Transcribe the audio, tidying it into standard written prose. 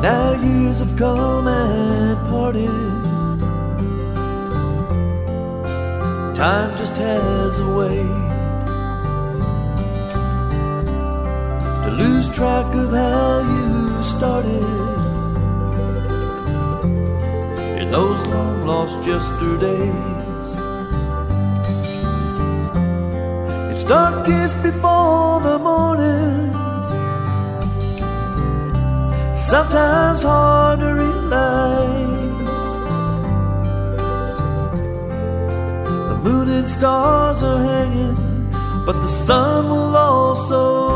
Now years have come and parted. Time just has a way to lose track of how you started in those long lost yesterdays. It's darkest before the morning, sometimes hard to realize. The moon and stars are hanging, but the sun will also